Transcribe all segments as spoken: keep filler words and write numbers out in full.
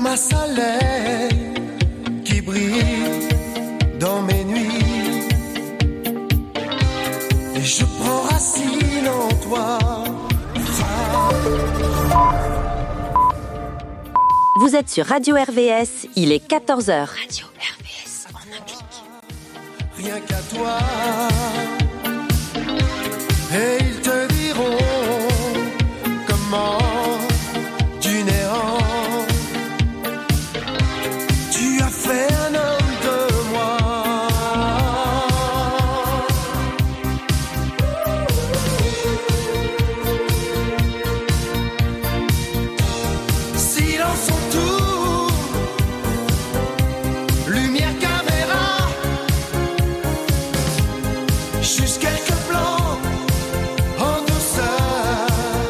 comme un soleil qui brille dans mes nuits. Et je prends racine en toi. Vous êtes sur Radio R V S, il est quatorze heures. Radio R V S en un clic. Rien qu'à toi. Et ils te diront comment du néant tu as fait un homme de moi. Silence en tout, lumière caméra, juste quelques plans en douceur.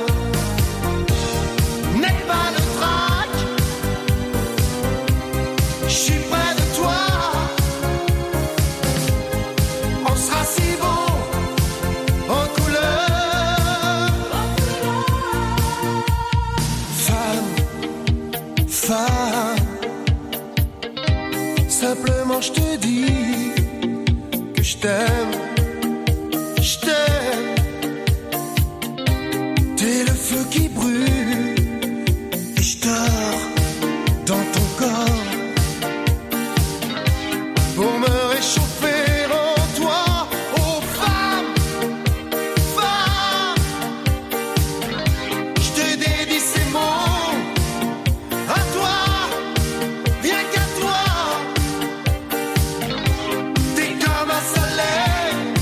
N'aie pas de trac, je suis près de toi. On sera si bon en couleur. Femme, femme, simplement je te dis que je t'aime. Je t'aime, t'es le feu qui brûle et je dors dans ton corps pour me réchauffer en toi. Oh femme, femme, je te dédie ces mots à toi, rien qu'à toi. T'es comme un soleil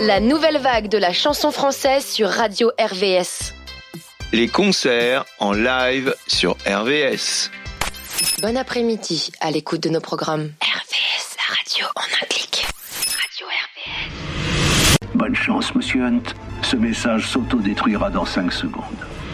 La nouvelle vague de la chanson française sur Radio R V S. Les concerts en live sur R V S. Bon après-midi à l'écoute de nos programmes. R V S, la radio en un clic. Radio R V S. Bonne chance, monsieur Hunt. Ce message s'auto-détruira dans cinq secondes.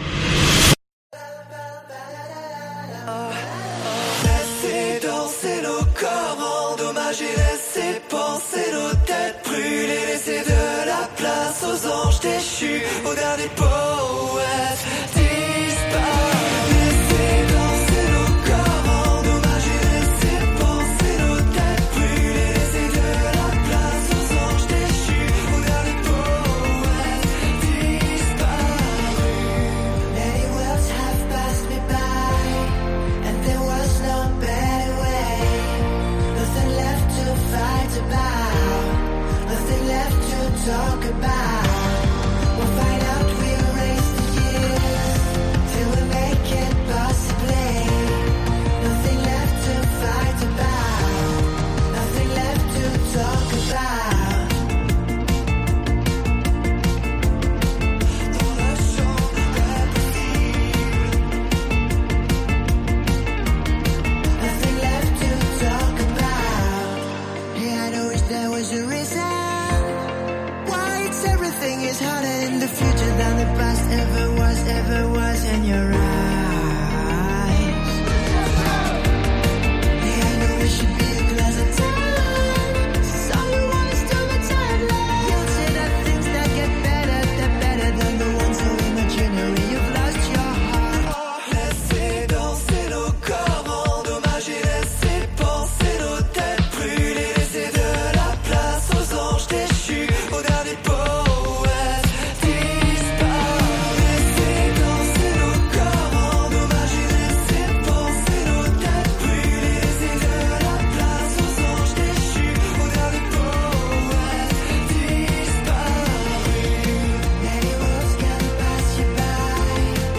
Laissez danser nos corps endommagés, laissez penser nos têtes brûlées, laissez de la place aux anges déchus, aux derniers poètes disparus. Laissez danser nos corps endommagés, laissez penser nos têtes brûlées, laissez de la place aux anges déchus, aux derniers poètes disparus. Many worlds have passed me by, and there was no better way. Nothing left to fight about, nothing left to talk about. We'll find out we'll race the years till we make it possibly. Nothing left to fight about, nothing left to talk about. Dans le champ impossible, nothing left to talk about. Yeah, I know wish there was a reason why it's everything is harder in the future than the past ever was, ever was in your eyes. Yeah, I know it should be a glass of time, so you always do the timeline. You'll say that things that get better, they're better than the ones so imaginary. You've lost your heart. Laissez danser nos corps endommagés, laissez penser nos têtes brûlées, laissez de la place aux anges déchus, aux derniers poètes disparus. Laissez danser nos corps endommagés, laissez penser nos têtes brûlées, laissez de la place aux anges déchus, aux derniers poètes disparus. Many worlds can pass you by,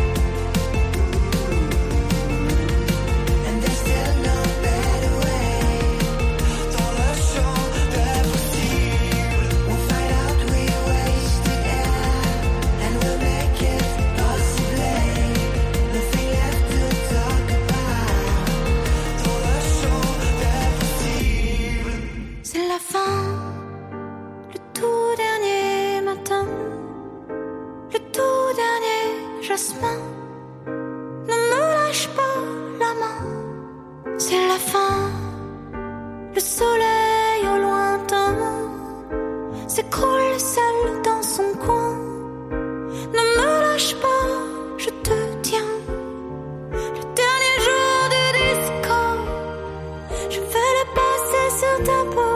and there's still no better way. Dans le champ des possibles, we'll find out we wasted air, and we'll make it possibly. Nothing left to talk about. Dans le champ des possibles. C'est la fin, le tout dernier matin, le tout dernier jasmin. Ne me lâche pas la main, c'est la fin. Le soleil au lointain s'écroule seul dans son coin. Ne me lâche pas, je te tiens. Le dernier jour du disco, je vais le passer sur ta peau,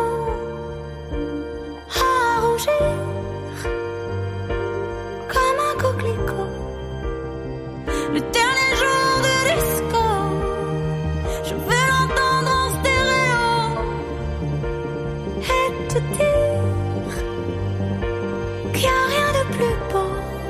à rougir comme un coquelicot. Le dernier jour du disco, je vais l'entendre en stéréo et te dire qu'il n'y a rien de plus beau.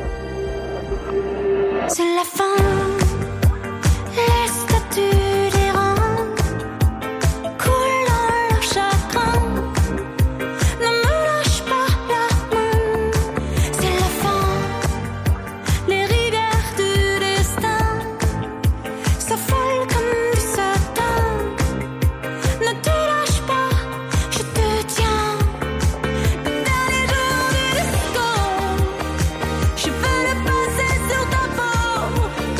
C'est la fin, les statues d'airain coulent dans leur chagrin. Ne me lâche pas la main, c'est la fin. Les rivières du destin s'affolent comme du satin. Ne te lâche pas, je te tiens. Le dernier jour du disco, je veux le passer sur ta peau,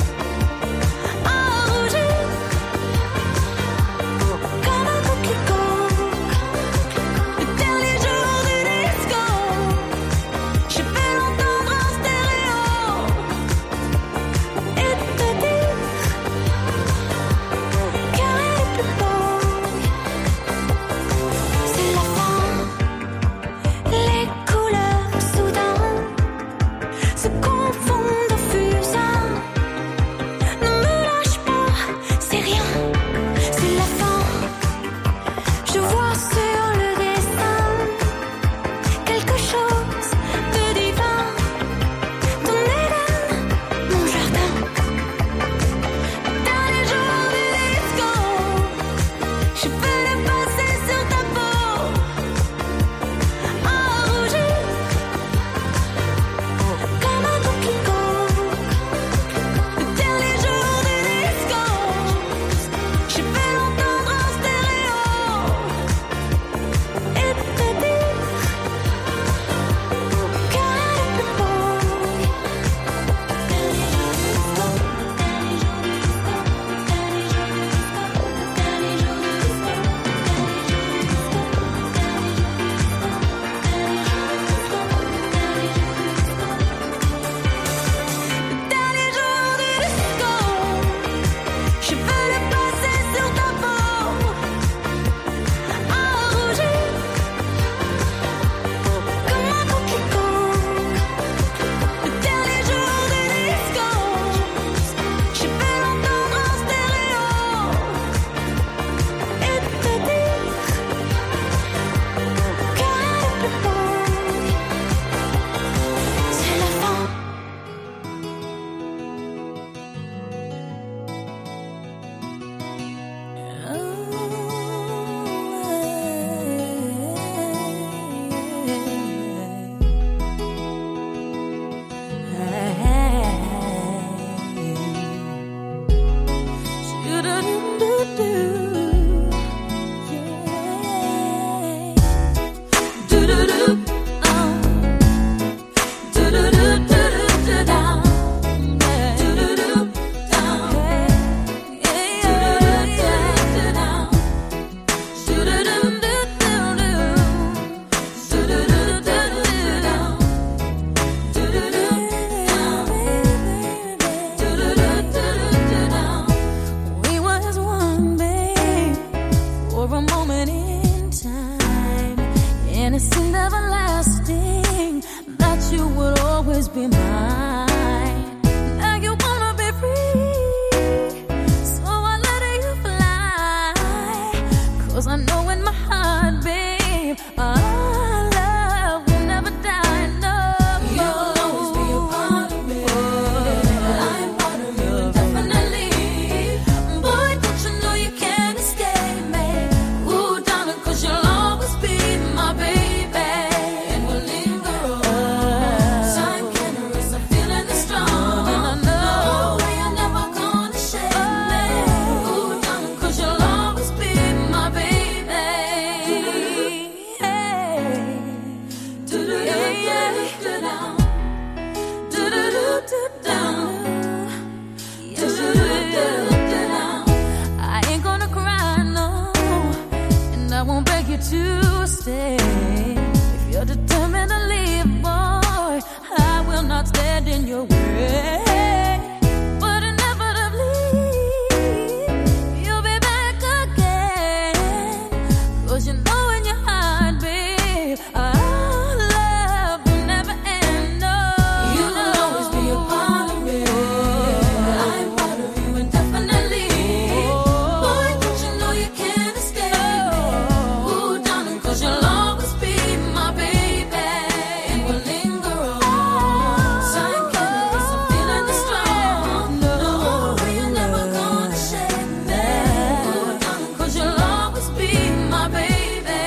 I ain't gonna cry, no, and I won't beg you to stay. If you're determined to leave, boy, I will not stand in your way. But inevitably, you'll be back again. 'Cause you know in your heart, babe, our love will never end. No, you'll always be a part of me. I'm part of you indefinitely. Boy, don't you know you can't escape me? Ooh, darling, 'cause you'll always be my baby. And we'll linger on. Sign candles, I'm feeling it strong. No, you're never gonna shake me. Ooh, darling, 'cause you'll always be my baby.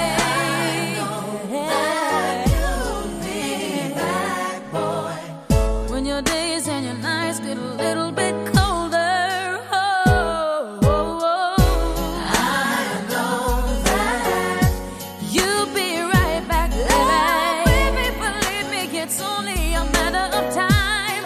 That you'll be back, boy. When your days and your nights get a little bit colder, oh, oh, oh. I know that you'll be right back, baby. Baby, believe me, it's only a matter of time.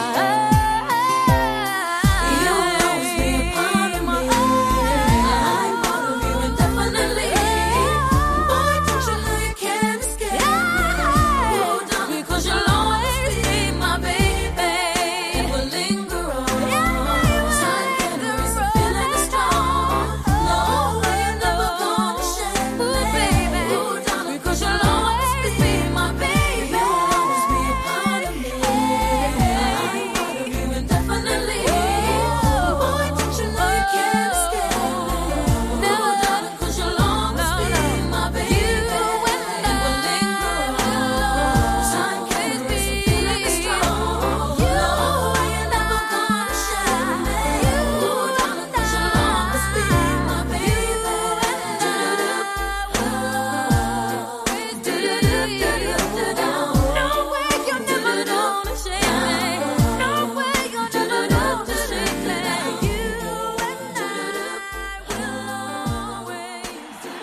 You'll always be a part of me. I'm part of you indefinitely. Boy, don't you know you can't escape me? Oh, darling, 'cause you'll always be my baby. And we'll linger on. Sign candles, I'm feeling it strong. No, you're never gonna shake me, baby. Oh, darling, 'cause you'll always be my baby. You'll always be a part of me. I'm part of you indefinitely. Boy, don't you know you can't escape me? Oh, darling, 'cause you'll always be my baby. And we'll linger on. Sign candles, I'm feeling it strong. No, you're never gonna shake me. Oh, darling, 'cause you'll always be my baby. No way you're never gonna shake me. No way you're never gonna shake me. You and I will always do.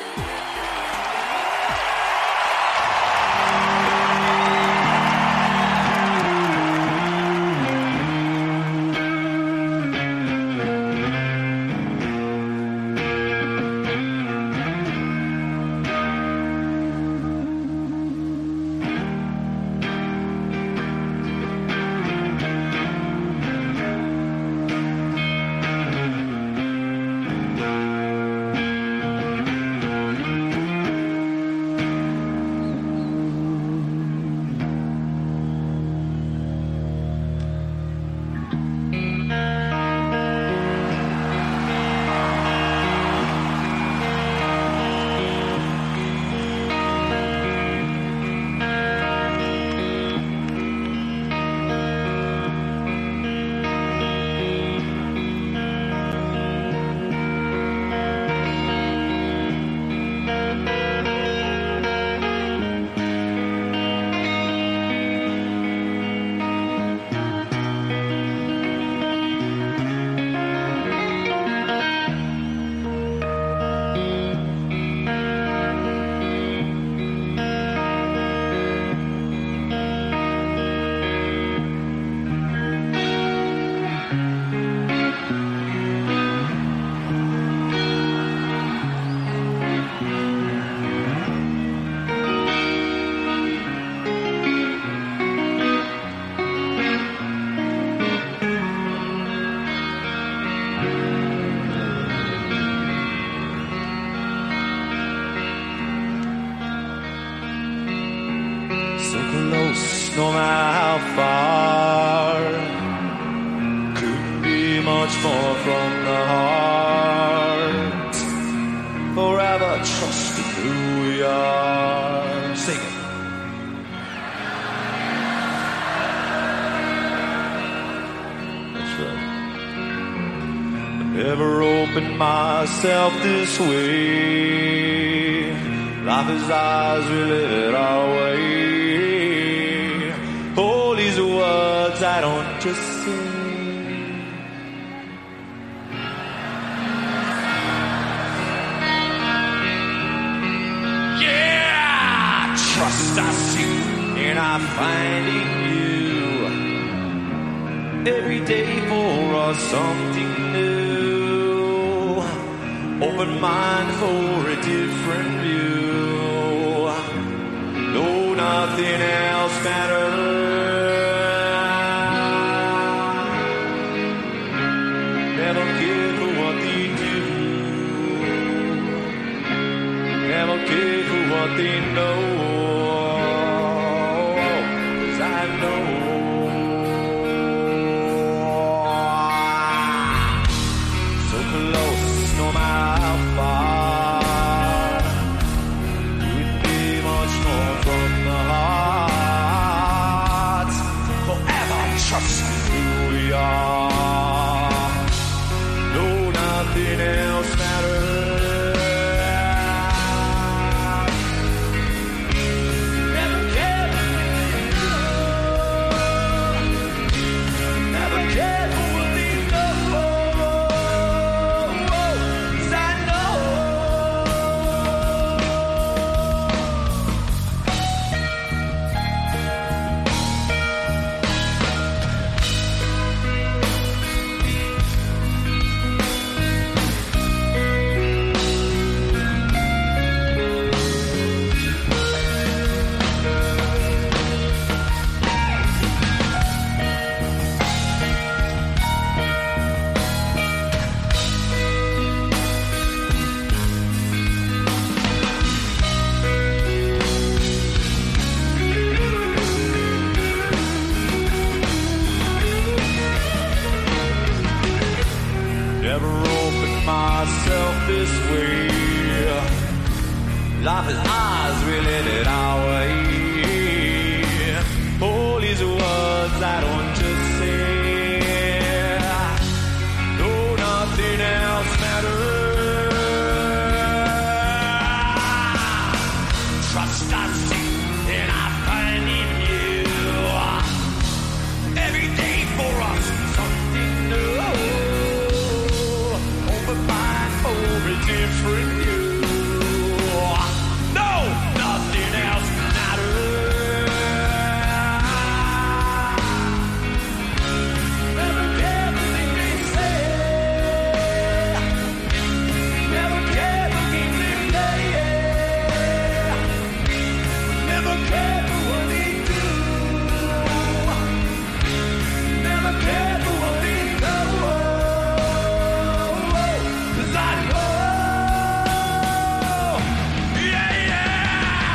So close, no matter how far. Couldn't be much more from the heart. Forever trusting who we are. Sing it. That's right. I never opened myself this way. Life is ours, we live it our way. All these words I don't just say. Yeah, trust I see in I find in you. Every day for us something new. Open mind for a different view. No, nothing else matters. Never care for what they do. Never care for what they know. 'Cause I know. So close, no matter how far. Couldn't be much more from the heart. Forever trust who we are. No, nothing else matters. Never cared what they know. Never cared for what they know. 'Cause I know. Never opened myself this way. Life is ours, we let it our way. All these words I don't just say. No, nothing else matters. Trust I see and I find in you. Every day for us something new. Open mind for a different view. No, nothing else matters. Never cared what they say. Never cared what they play. Never cared for what they do. Never cared for what they know. 'Cause I know. Yeah, yeah.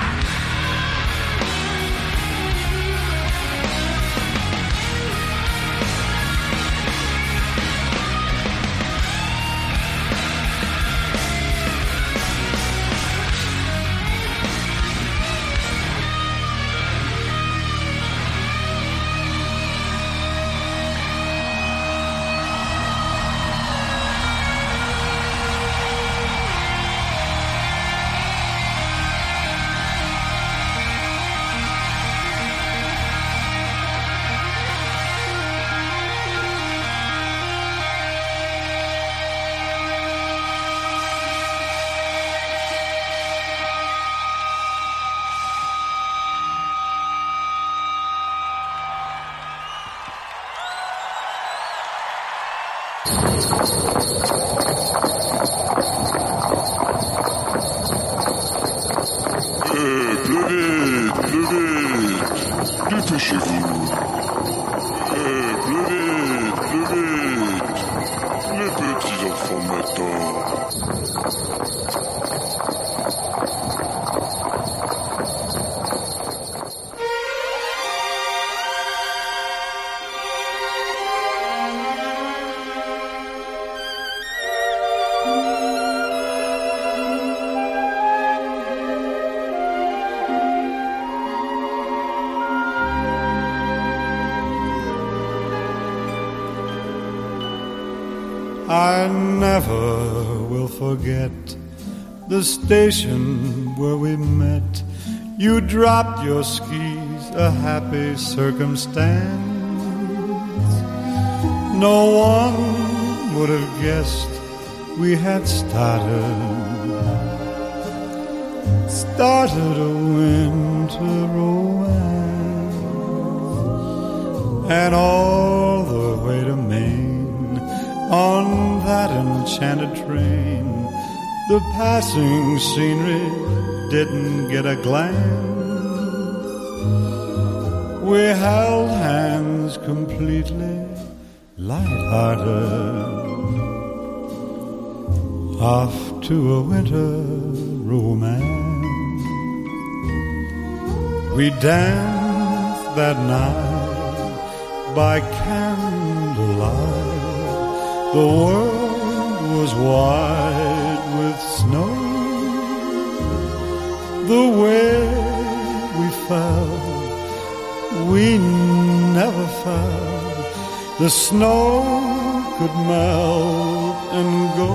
Euh, plus vite, plus vite. Dépêchez-vous. Euh, plus vite, plus vite. Les petits enfants m'attendent. I never will forget the station where we met. You dropped your skis, a happy circumstance. No one would have guessed we had started, started a winter romance. and all the way to Maine on that enchanted train. The passing scenery didn't get a glance. We held hands completely light-hearted, off to a winter romance. We danced that night by candlelight. The world was white with snow. The way we felt, we never felt the snow could melt and go.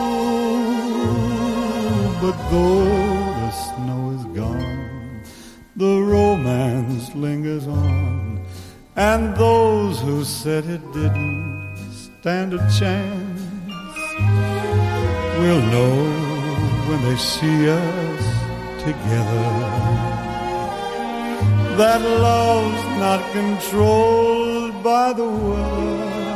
But though the snow is gone, the romance lingers on, and those who said it didn't stand a chance will know when they see us together that love's not controlled by the weather,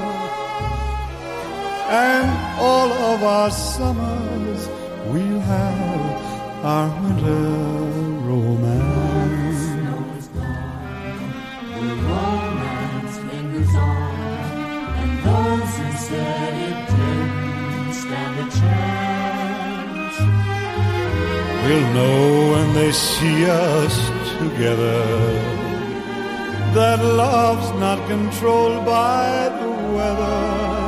and all of our summers we'll have our winter romance. The snow is gone, the romance lingers on, and those who said it didn't stand a chance will know when they see us together that love's not controlled by the weather,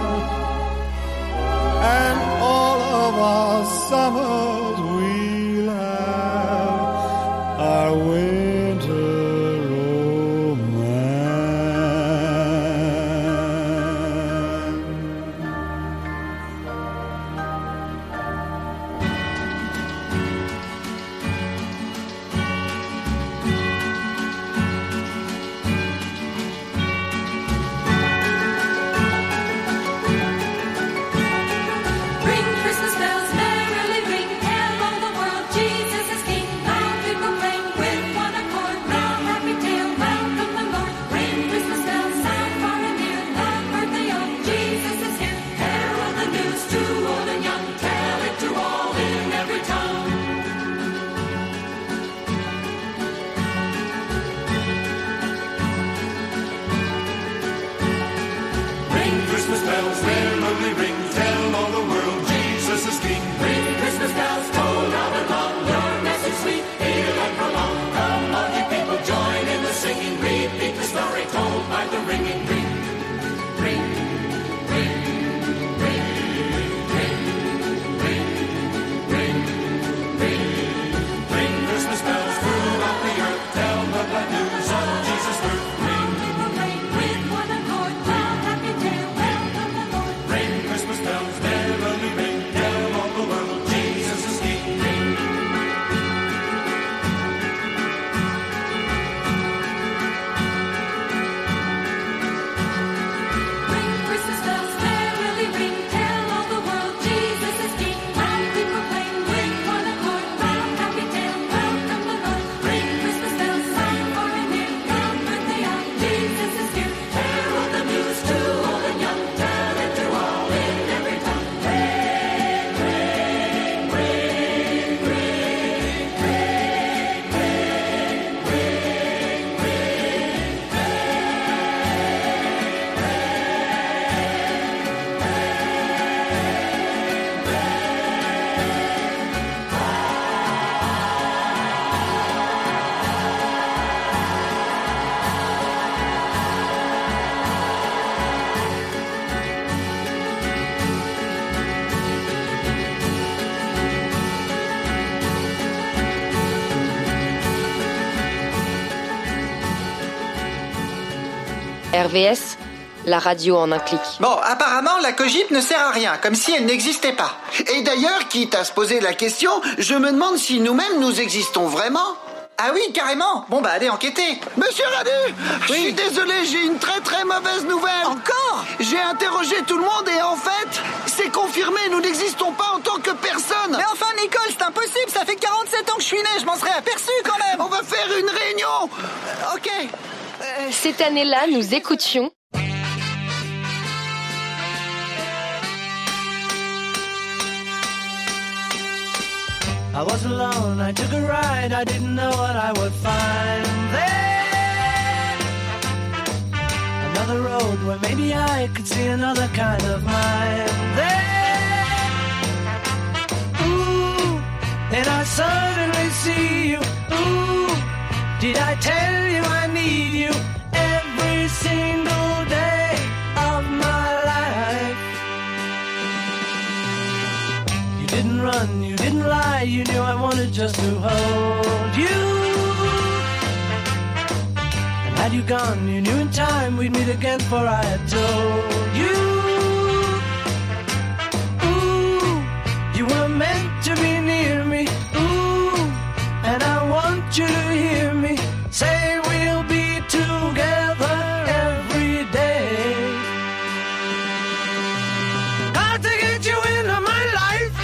and all of our summers we'll have our winter romance. Ring Christmas bells, merrily ring, tell all the world Jesus is King. Loudly proclaim with one accord, now happy tale, welcome the Lord. Ring Christmas bells, sound far and near, the birthday of Jesus is here. Herald the news to old and young, tell it to all in every tongue. Ring Christmas bells, merrily ring, tell all the world Jesus is King. Ring Christmas bells, toll loud and long, your message sweet, hail and prolong. Come all you people, join in the singing, repeat the story told by the ringing ring. Ring, ring, ring, ring, ring, ring, ring. Ring Christmas bells throughout the earth, tell the glad news of Jesus' birth. Ring, With one accord, now happy tale, welcome the Lord. ring Christmas bells, merrily ring, tell all the world Jesus is King. Ring. Ring Christmas bells, merrily ring, tell all the world Jesus is King. Loudly proclaim with one accord, loud happy tale, welcome the Lord. Ring Christmas bells, sound far and near, the birthday of Jesus is here. Herald the news to old and young, tell it to all in every tongue. Ring, ring, ring, ring, ring, ring, ring, ring, ring. R V S, la radio en un clic. Bon, apparemment, la cogite ne sert à rien, comme si elle n'existait pas. Et d'ailleurs, quitte à se poser la question, je me demande si nous-mêmes nous existons vraiment. Ah oui, carrément. Bon bah allez enquêter. Monsieur Radu, je suis désolé, j'ai une très très mauvaise nouvelle. Encore? J'ai interrogé tout le monde et en fait, c'est confirmé, nous n'existons pas en tant que personne. Mais enfin Nicole, c'est impossible, ça fait quarante-sept ans que je suis né, je m'en serais aperçu quand même. On va faire une réunion. Euh, ok. Euh, Cette année-là, nous écoutions I was alone, I took a ride, I didn't know what I would find there. Another road where maybe I could see another kind of mind there. Ooh, then I suddenly see you. Ooh, did I tell you I need you every single day of my life? You didn't run, you didn't lie, you knew I wanted just to hold you. And had you gone, you knew in time we'd meet again, for I had told you. Ooh, you were meant to be near me. Ooh, and I want you to hear me say we'll be together every day. Got to get you into my life.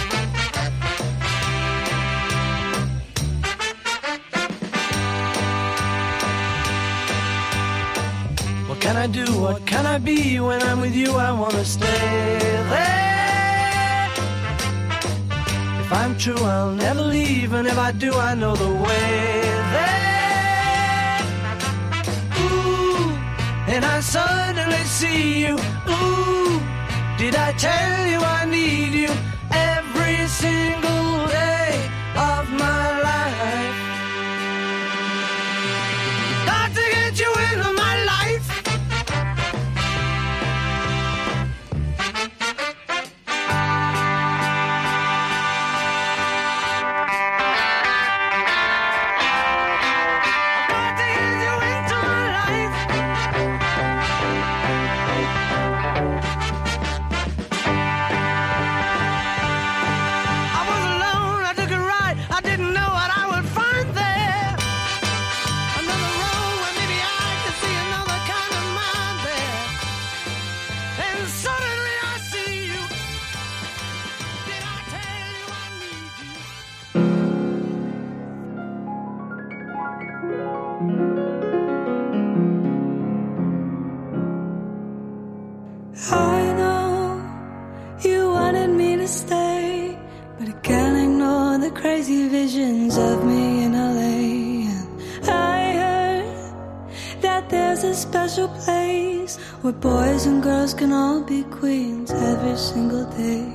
What can I do? What can I be? When I'm with you, I wanna stay there. If I'm true, I'll never leave, and if I do, I know the way there. Ooh, and I suddenly see you. Ooh, did I tell you I need you every single day of my life? Got to get you into my life. I know you wanted me to stay, but I can't ignore the crazy visions of me in L A. And I heard that there's a special place where boys and girls can all be queens every single day.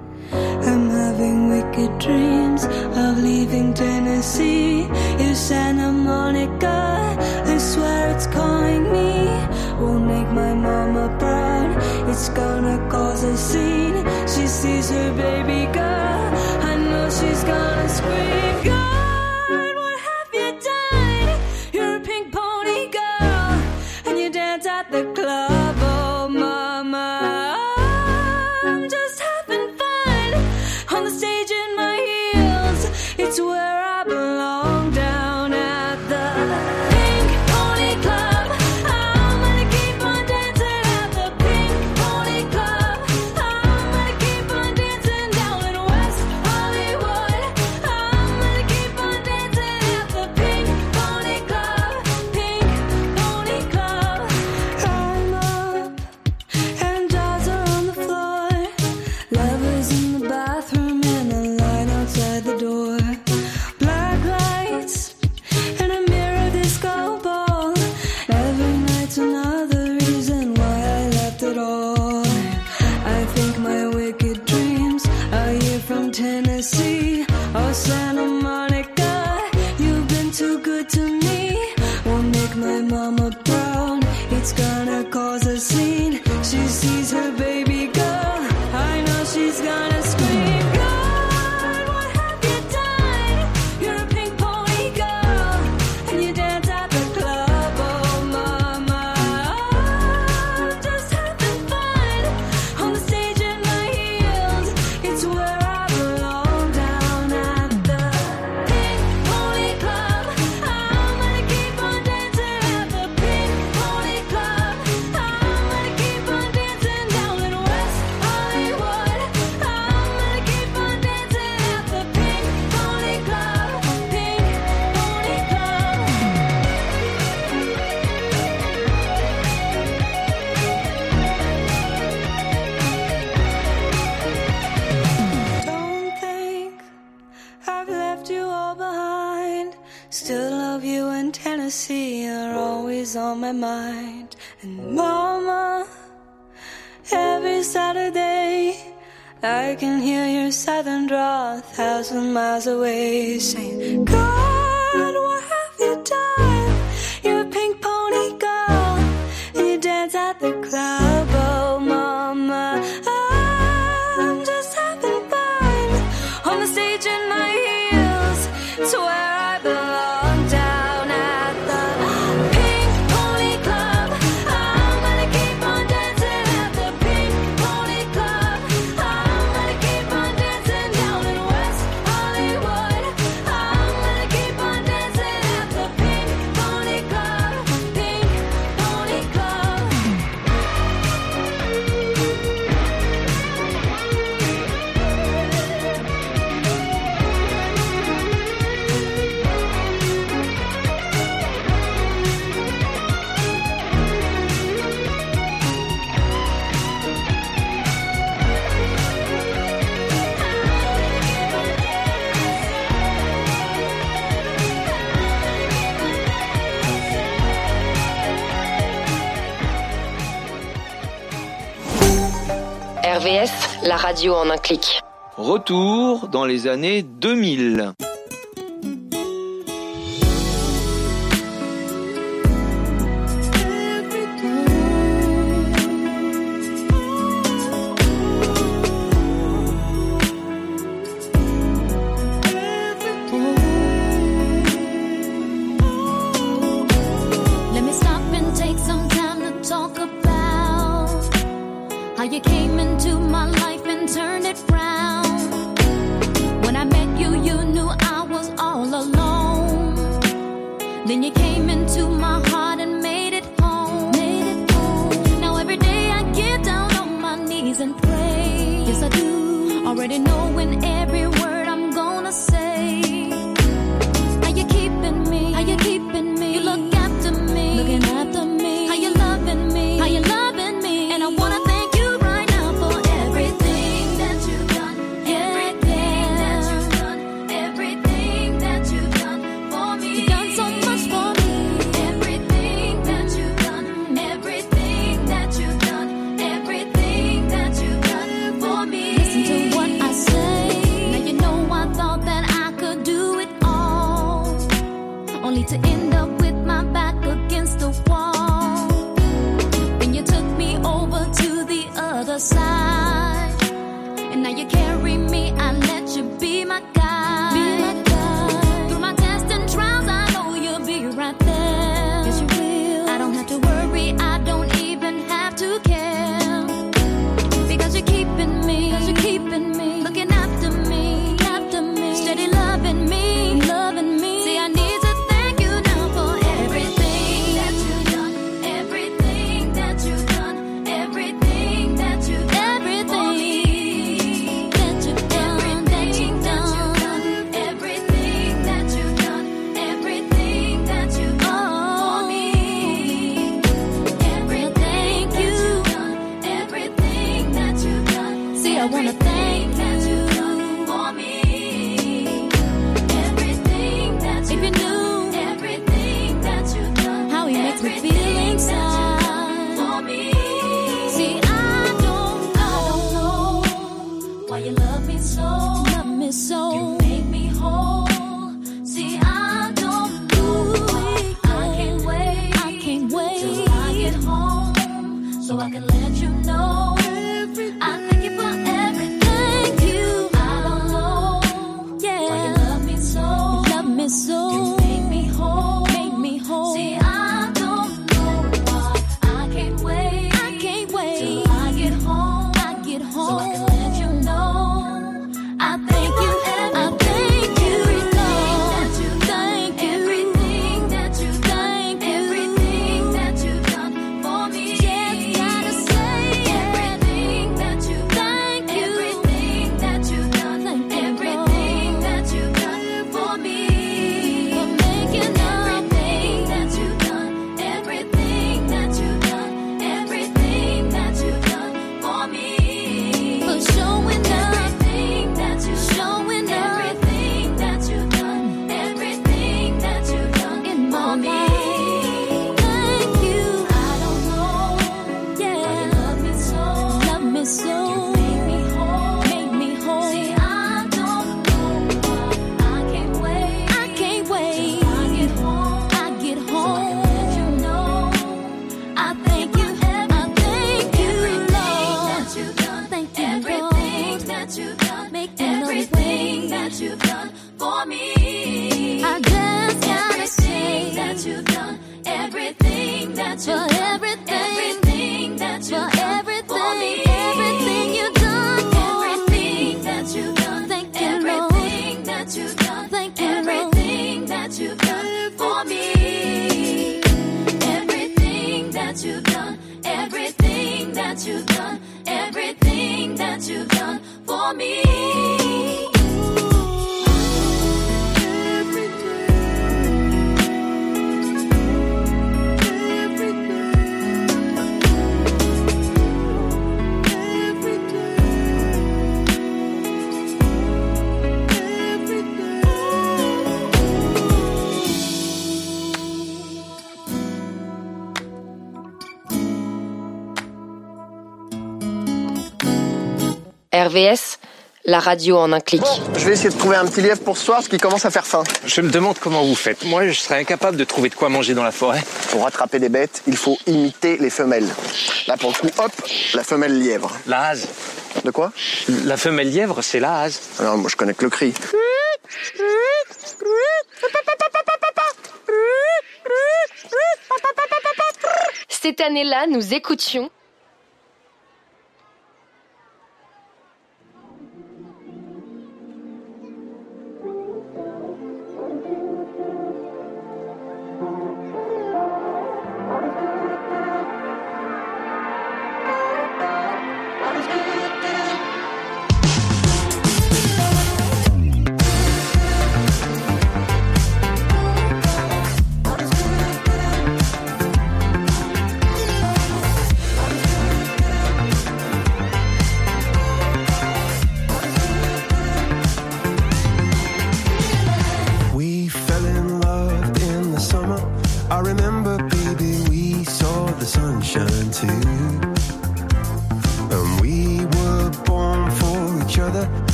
I'm having wicked dreams of leaving Tennessee. Is Santa Monica, I swear it's calling me. Won't make my mama proud, it's gonna cause a scene. She sees her baby girl, I know she's gonna scream. God, what have you done? You're a pink pony girl, and you dance at the club. Oh mama, I'm just having fun on the stage in my heels. It's where I belong, down at the Pink Pony Club. I'm gonna keep on dancing at the Pink Pony Club. I'm gonna keep on dancing down in West Hollywood. I'm gonna keep on dancing at the Pink Pony Club. Pink Pony Club. I'm up and jaws are on the floor. Lovers in the bathroom and a line outside the door. Black lights and a mirror disco ball. Every night's another reason why I left it all. I think my wicked dreams are here from Tennessee or Santa Monica. You've been too good to me. Won't make my mama proud, it's gonna cause a scene. She sees her baby girl, I know she's gonna scream. God, what have you done? You're a pink pony girl, and you dance at the club. Oh mama, I'm just having fun on the stage in my heels. It's where I belong, down at the Pink Pony Club. I'm gonna keep on dancing at the Pink Pony Club. my mind. And mama, every Saturday I can hear your southern drawl a thousand miles away, saying, God, what have you done? You're a pink pony girl, and you dance at the club. Oh, mama, I'm just having fun on the stage in my heels. It's where I belong, down at the Pink Pony Club. I'm gonna keep on dancing at the Pink Pony Club. I'm gonna keep on dancing down in West Hollywood. I'm gonna keep on dancing at the Pink Pony Club. Pink Pony Club. R V S, la radio en un clic. Retour dans les années deux mille. Let me stop and take some time to talk about how you came into my life and turned it round. When I met you, you knew I was all alone. Then you came into my heart and made it home. Made it home. Now every day I get down on my knees and pray. Yes, I do. Already knowing every word I'm gonna say. How you keeping me? How you keeping me? You look after me. Looking after me. How you loving me? How you loving me? And I wanna thank you right now for everything that you've done. Everything that you've done. Everything that you've done for me. You've done so much for me. Everything that you've done. Everything that you've done. Everything that you've done for me. Listen to what I say. Now you know I thought that I could do it all, only to end up with my back against the wall. Then you took me over to the other side, and now you carry me. I let you be my guide. Be my guide. Through my tests and trials, I know you'll be right there. Yes, you will. I don't have to worry. I don't even have to care, because you're keeping me. Because you're keeping me. Looking after me. After me. Steady loving me. Loving me. See, I need to thank you now for everything that you've done. Everything that you've done. Everything that you've done. Everything that you've done. That you've done. Everything that you've done. Everything that you've done for me. Everything that you've done. Everything that you've done. See, I wanna thank you for me. Everything that if you knew everything that you've done, how he makes me feel inside for me. See, I don't know why you love me so. Love me so. You make me whole. See, I don't know why. I can't wait. I can't wait till I get home, so I can let you know. I thank you for everything you. I don't know, yeah, why you love me so. Love me so. You make me whole. Make me whole. See, I don't know why. I can't wait. I can't wait till I get home. I get home, so I can let you know. I thank you. I thank you, Lord. Thank you. Everything that you've done. Everything that you've done for me. Just gotta say it. that's for everything, everything that you done for me, everything you done, everything that you done, thank you, everything that you done, thank you, everything that you done for me, everything that you done, everything that you done, everything that you done for me. R V S, la radio en un clic. Bon, je vais essayer de trouver un petit lièvre pour ce soir parce qu'il commence à faire faim. Je me demande comment vous faites. Moi, je serais incapable de trouver de quoi manger dans la forêt. Pour attraper des bêtes, il faut imiter les femelles. Là, pour le coup, hop, la femelle lièvre. La hase. De quoi? La femelle lièvre, c'est la hase. Alors, moi, je connais que le cri. Cette année-là, nous écoutions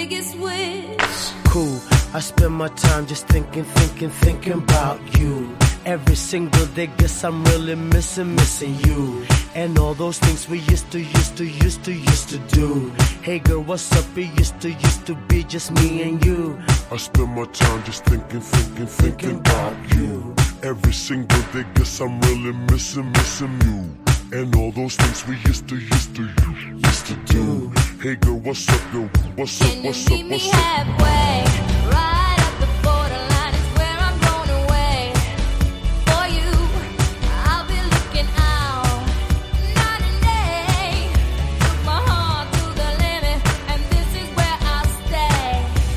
biggest wish. Cool, I spend my time just thinking, thinking, thinking about you. Every single day, guess I'm really missing, missing you. And all those things we used to, used to, used to, used to do. Hey girl, what's up? It used to, used to be just me and you. I spend my time just thinking, thinking, thinking about you. Every single day, guess I'm really missing, missing you. And all those things we used to, used to, used to do. Hey girl, what's up, girl? What's up, what's up, what's up? Halfway, right at the borderline is where I'm going away. For you, I'll be looking out night and day. Took my heart to the limit, and this is where I'll stay.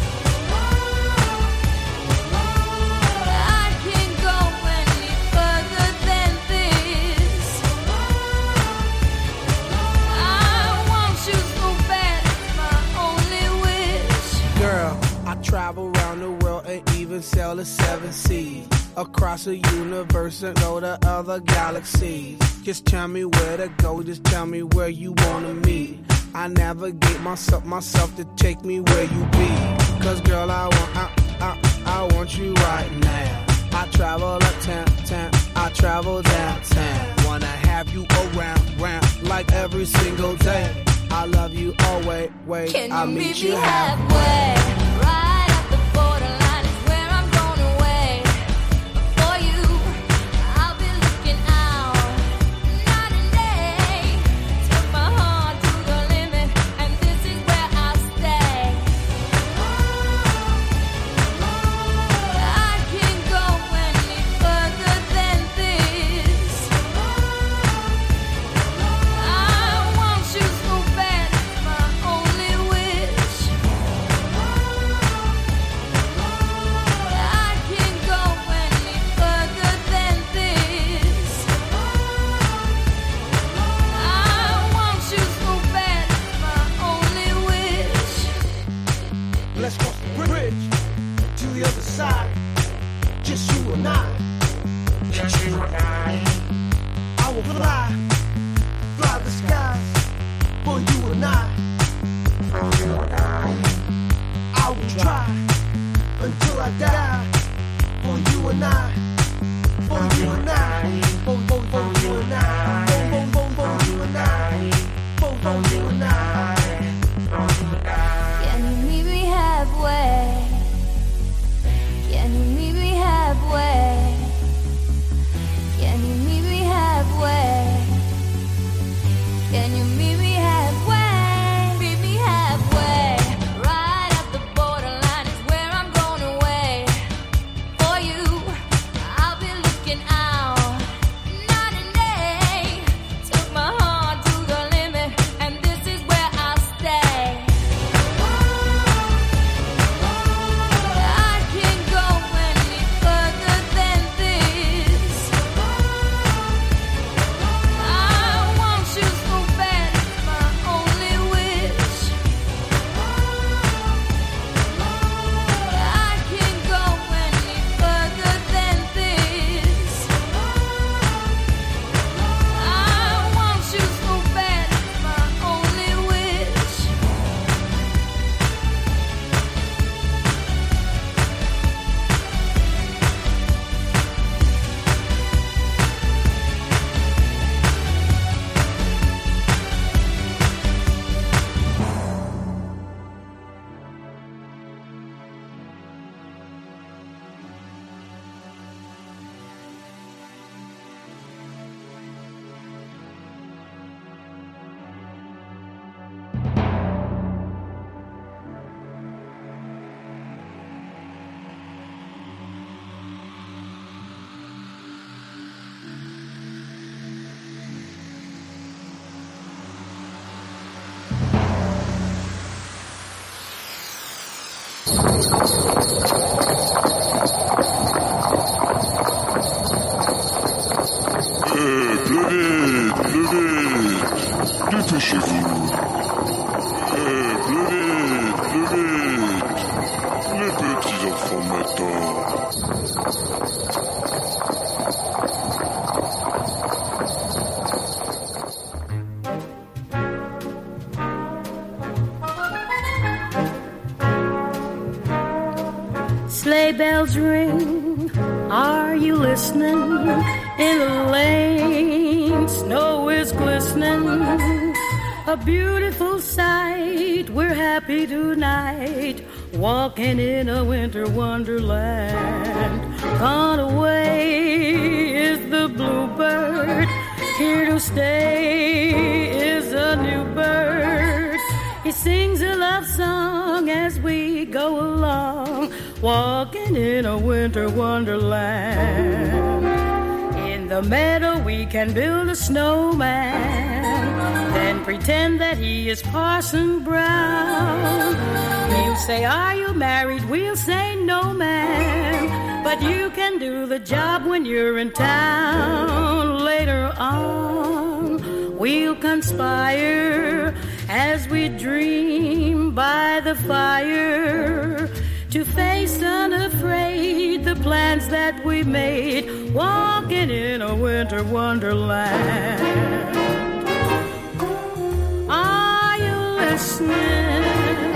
I can't go any further than this. I want you so bad, it's my only wish. Girl, I travel around the world and even sail the seven seas. Across the universe and go to other galaxies. Just tell me where to go, just tell me where you wanna meet. I navigate myself, myself to take me where you be. Cause girl, I want, I, I, I want you right now. I travel uptown, town, I travel downtown. Wanna have you around, round, like every single day. I love you always, wait, Can I'll you meet meet you me halfway. halfway? Right at the borderline is where I'm going away. For you, I'll be looking out night and day. Took my heart to the limit, and this is where I'll stay. I can't go any further than this. I want you so bad, it's my only wish. I can't go any further than this. I want you so bad, it's my only wish. Let's cross the bridge to the other side. Just you and I. Just you and I. I will fly, fly the skies for you and I. For you and I. I will try until I die for you and I. For you and I. For, for, for you and I. For, for, for, for you and I. For, for you and I. For you and I. Can you meet me halfway? Can you meet me halfway? Can you meet me halfway? Can you meet me halfway? Meet me halfway. Right at the borderline is where I'm going away. For you, I'll be looking out night and day. Took my heart to the limit, and this is where I'll stay. I can't go any further than this. I want you so bad, it's my only wish. I can't go any further than this. I want you so bad, it's my only wish. Eh, plus vite, plus vite. Dépêchez-vous. Eh, plus vite, plus vite. Les petits enfants m'attendent. sleigh bells ring. Are you listening? In the lane, snow is glistening. A beautiful sight, we're happy tonight, walking in a winter wonderland. Gone away is the bluebird, here to stay is a new bird. He sings a love song as we go along, walking in a winter wonderland. In the meadow we can build a snowman, then pretend that he is Parson Brown. He'll say, are you married? We'll say, no, ma'am. But you can do the job when you're in town. Later on, we'll conspire as we dream by the fire, to face unafraid the plans that we made, walking in a winter wonderland. Are you listening?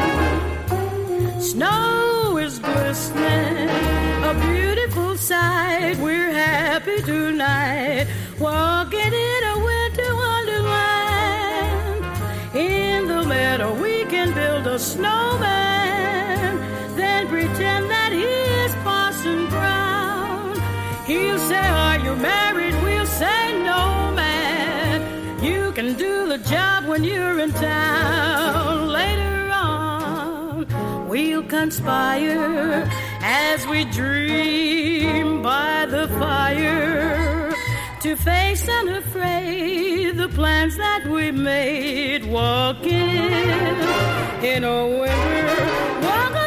Snow is glistening, a beautiful sight. We're happy tonight, walking in a winter wonderland. In the meadow we can build a snowman, then pretend that he is Parson Brown. He'll say, are you married? We'll say, no, man. You can do the job when you're in town. Later on, we'll conspire as we dream by the fire, to face unafraid the plans that we made, walking in a winter wonderland.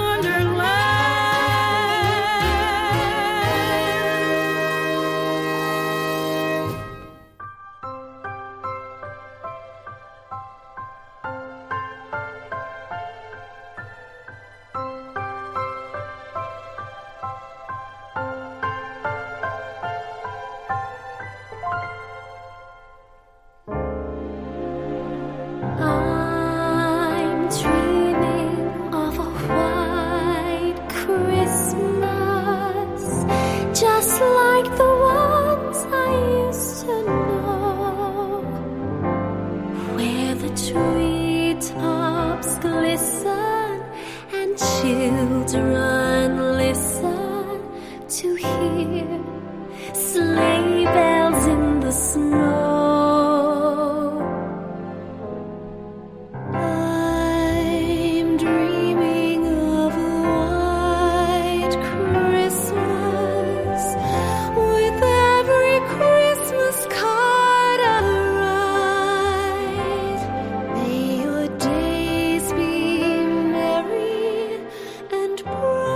I'm dreaming of a white Christmas, just like the ones I used to know, where the treetops glisten and children listen to hear sleigh bells in the snow. I'm dreaming of a white Christmas, with every Christmas card I write. May your days be merry and bright.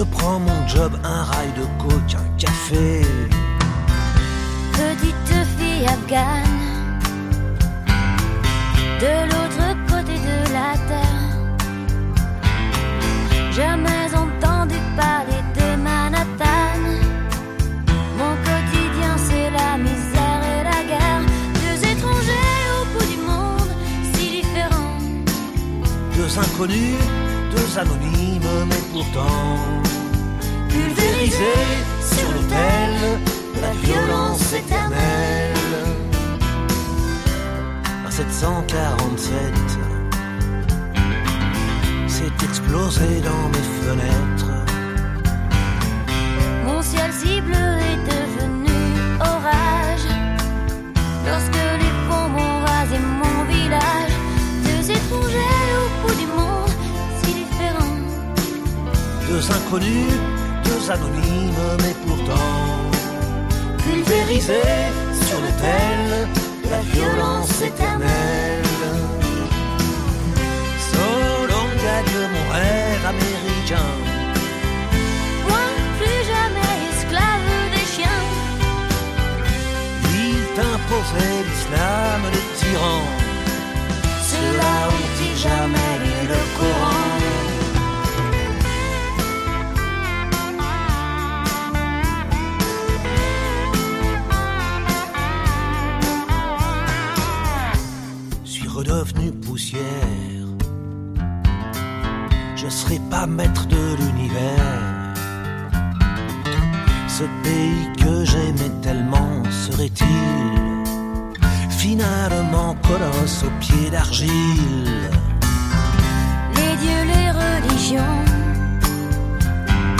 prends mon job, un rail de coke, un café. Petite fille afghane, de l'autre côté de la terre. Jamais entendu parler de Manhattan. Mon quotidien c'est la misère et la guerre. Deux étrangers au bout du monde, si différents. Deux inconnus, deux anonymes, mais pourtant pulvérisés sur l'autel de la violence éternelle. À sept cent quarante-sept, c'est explosé dans mes fenêtres. Mon ciel si bleu est devenu orage lorsque les bombes ont rasé mon village. Deux étrangers au bout du monde, si différents. Deux inconnus, deux anonymes, mais pourtant pulvérisés sur l'autel de la violence éternelle. De mon rêve américain. Moi, plus jamais esclave des chiens. Il t'imposait l'islam des tyrans. Ceux-là ont-ils jamais lu le Coran? Suis redevenu poussière. Je serai pas maître de l'univers. Ce pays que j'aimais tellement serait-il finalement colosse aux pieds d'argile? Les dieux, les religions,